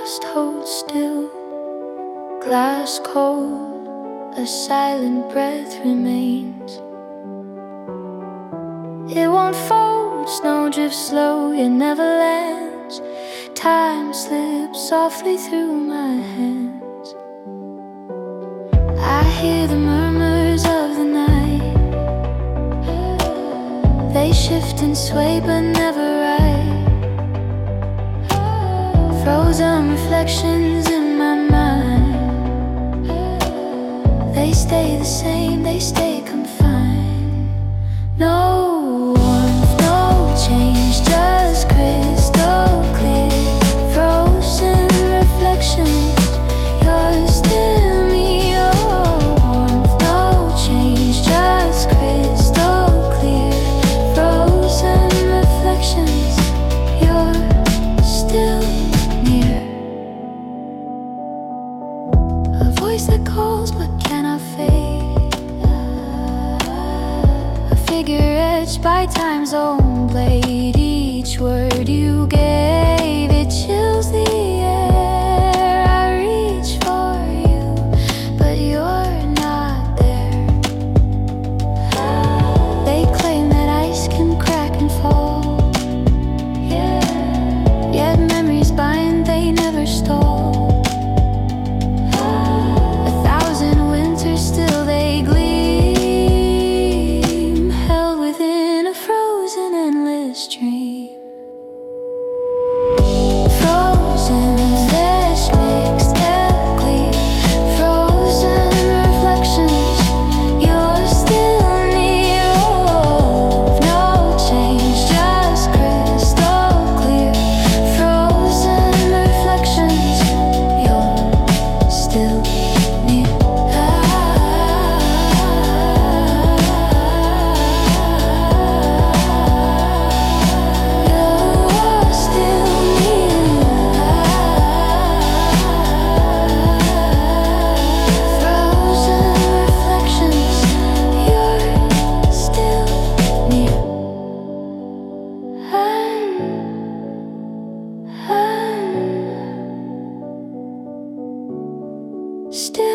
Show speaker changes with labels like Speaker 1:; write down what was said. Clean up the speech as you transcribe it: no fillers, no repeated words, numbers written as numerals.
Speaker 1: just hold still, glass cold, a silent breath remains. It won't fold, snow drifts slow, it never lands. Time slips softly through my hands. I hear the murmurs of the night. They shift and sway but never right. Frozen reflections in my mind. They stay the same, they stay confined. No warmth, no change, just crystal clear. Frozen reflections, you're still me. Oh, warmth, no change, just crystal clear. Frozen reflections, you're still near. A voice that calls but cannot fade. A figure etched by time's own blade. Each word you gave, it chills the air. I reach for you, but you're not there. They claim that ice can crack and fall, yet memories bind, they never stall. A thousand winters still they gleam, held within a frozen endless dream. Frozen, this mixed air clear. Frozen reflections, you're still near. Oh, no change, just crystal clear. Frozen reflections, you're still near. You're still near. Frozen reflections, you're still near. I'm still